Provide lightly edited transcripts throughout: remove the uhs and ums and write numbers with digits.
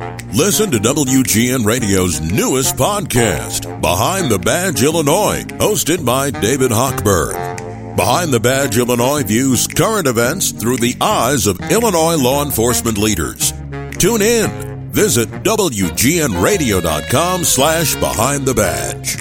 Listen to WGN Radio's newest podcast, Behind the Badge Illinois, hosted by David Hochberg. Behind the Badge Illinois views current events through the eyes of Illinois law enforcement leaders. Tune in. Visit WGNRadio.com/Behind the Badge.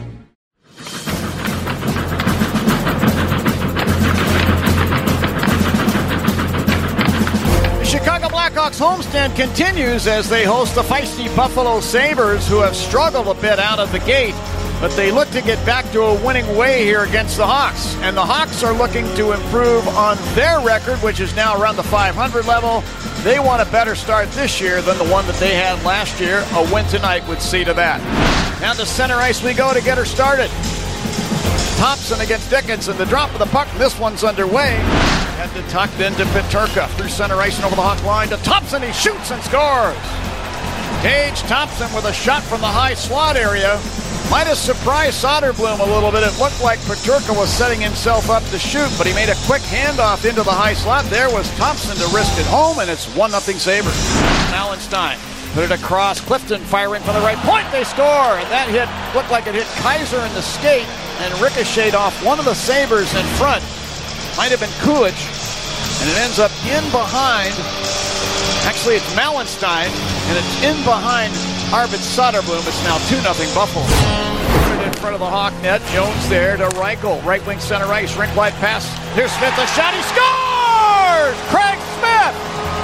Chicago Blackhawks homestand continues as they host the feisty Buffalo Sabres, who have struggled a bit out of the gate, but they look to get back to a winning way here against the Hawks. And the Hawks are looking to improve on their record, which is now around the 500 level. They want a better start this year than the one that they had last year. A win tonight would see to that. Down to center ice we go to get her started. Thompson against Dickinson. The drop of the puck. This one's underway. Head to tuck, then to Peterka. Through center ice and over the Hawk line to Thompson. He shoots and scores. Gage Thompson with a shot from the high slot area. Might have surprised Soderblom a little bit. It looked like Peterka was setting himself up to shoot, but he made a quick handoff into the high slot. There was Thompson to risk it home, and it's 1-0 Sabres. Allenstein put it across. Clifton firing from the right point. They score, and that hit looked like it hit Kaiser in the skate and ricocheted off one of the Sabres in front. Might have been Kulich, and it ends up in behind. Actually, it's Mallenstein, and it's in behind Arvid Soderblom. It's now 2-0 Buffalo. Put it in front of the Hawk net. Jones there to Reichel. Right wing center ice. Rink wide pass. Here's Smith. A shot. He scores! Craig Smith!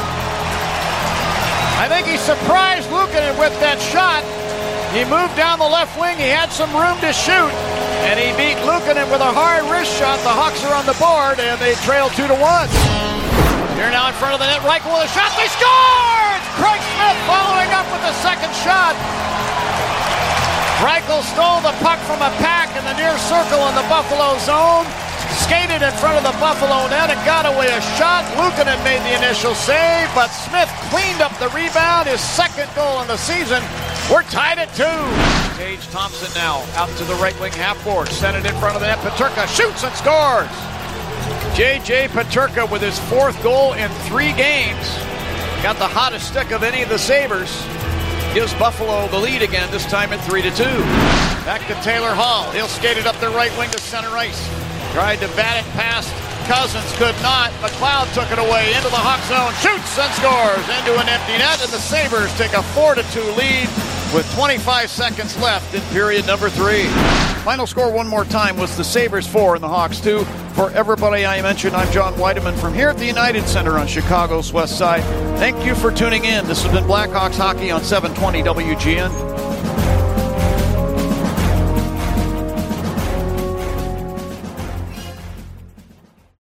I think he surprised Luukkonen with that shot. He moved down the left wing. He had some room to shoot, and he beat Luukkonen with a hard wrist shot. The Hawks are on the board, and they trail 2-1. Here now in front of the net. Reichel with a shot. They scored! Craig Smith following up with the second shot. Reichel stole the puck from a pack in the near circle in the Buffalo zone. Skated in front of the Buffalo net and got away a shot. Luukkonen made the initial save, but Smith cleaned up the rebound. His second goal in the season. We're tied at 2. Gage Thompson now out to the right wing half board. Sent it in front of the net. Peterka shoots and scores. J.J. Peterka with his 4th goal in 3 games. Got the hottest stick of any of the Sabres. Gives Buffalo the lead again, this time at 3-2. Back to Taylor Hall. He'll skate it up the right wing to center ice. Tried to bat it past Cousins, could not. McLeod took it away into the Hawk zone. Shoots and scores into an empty net, and the Sabres take a 4-2 lead with 25 seconds left in period number 3. Final score one more time was the Sabres 4 and the Hawks 2. For everybody I mentioned, I'm John Weideman from here at the United Center on Chicago's West Side. Thank you for tuning in. This has been Blackhawks Hockey on 720 WGN.